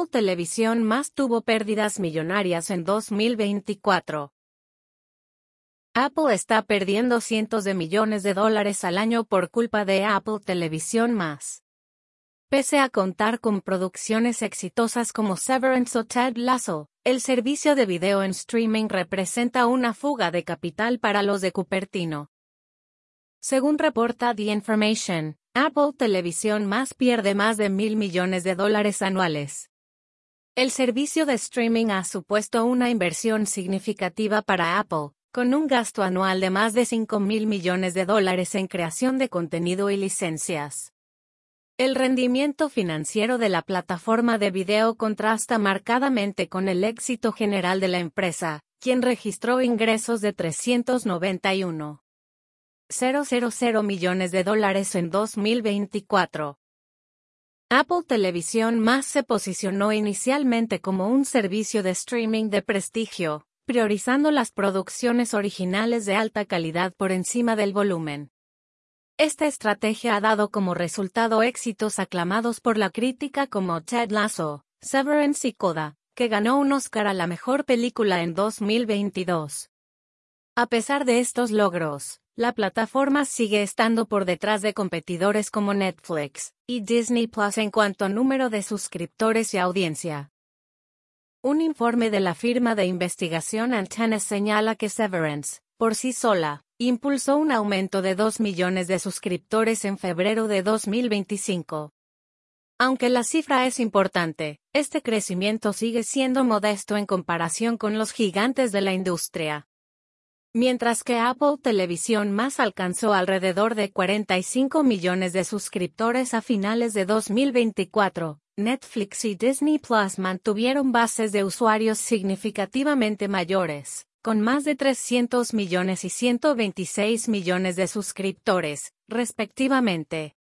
Televisión Más tuvo pérdidas millonarias en 2024. Apple está perdiendo cientos de millones de dólares al año por culpa de Apple Televisión Más. Pese a contar con producciones exitosas como Severance o Ted Lasso, el servicio de video en streaming representa una fuga de capital para los de Cupertino. Según reporta The Information, Apple Televisión Más pierde más de $1.000 millones anuales. El servicio de streaming ha supuesto una inversión significativa para Apple, con un gasto anual de más de $5.000 millones en creación de contenido y licencias. El rendimiento financiero de la plataforma de video contrasta marcadamente con el éxito general de la empresa, quien registró ingresos de $391,000 millones en 2024. Apple Televisión Más se posicionó inicialmente como un servicio de streaming de prestigio, priorizando las producciones originales de alta calidad por encima del volumen. Esta estrategia ha dado como resultado éxitos aclamados por la crítica como Ted Lasso, Severance y Coda, que ganó un Oscar a la mejor película en 2022. A pesar de estos logros, la plataforma sigue estando por detrás de competidores como Netflix y Disney Plus en cuanto a número de suscriptores y audiencia. Un informe de la firma de investigación Antenna señala que Severance, por sí sola, impulsó un aumento de 2 millones de suscriptores en febrero de 2025. Aunque la cifra es importante, este crecimiento sigue siendo modesto en comparación con los gigantes de la industria. Mientras que Apple Televisión Más alcanzó alrededor de 45 millones de suscriptores a finales de 2024, Netflix y Disney Plus mantuvieron bases de usuarios significativamente mayores, con más de 300 millones y 126 millones de suscriptores, respectivamente.